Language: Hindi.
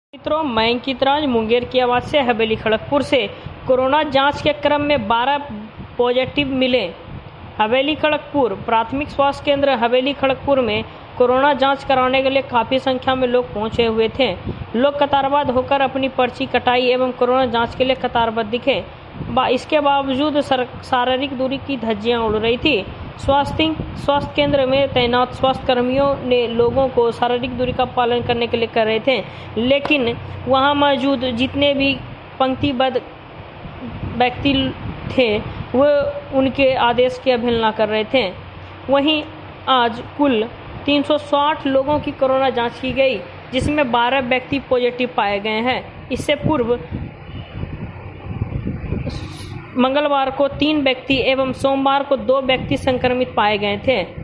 मित्रों, मैं अंकित राज मुंगेर की आवाज से हवेली खड़गपुर से कोरोना जांच के क्रम में 12 पॉजिटिव मिले। हवेली खड़गपुर प्राथमिक स्वास्थ्य केंद्र हवेली खड़गपुर में कोरोना जांच कराने के लिए काफी संख्या में लोग पहुंचे हुए थे। लोग कतारबद्ध होकर अपनी पर्ची कटाई एवं कोरोना जांच के लिए कतारबद्ध दिखे। इसके बावजूद शारीरिक दूरी की धज्जियां उड़ रही थी। स्वास्थ्य केंद्र में तैनात स्वास्थ्य कर्मियों ने लोगों को शारीरिक दूरी का पालन करने के लिए कर रहे थे, लेकिन वहां मौजूद जितने भी पंक्तिबद्ध व्यक्ति थे वो उनके आदेश की अवहेलना कर रहे थे। वहीं आज कुल 360 लोगों की कोरोना जांच की गई, जिसमें 12 व्यक्ति पॉजिटिव पाए गए हैं। इससे पूर्व मंगलवार को 3 व्यक्ति एवं सोमवार को 2 व्यक्ति संक्रमित पाए गए थे।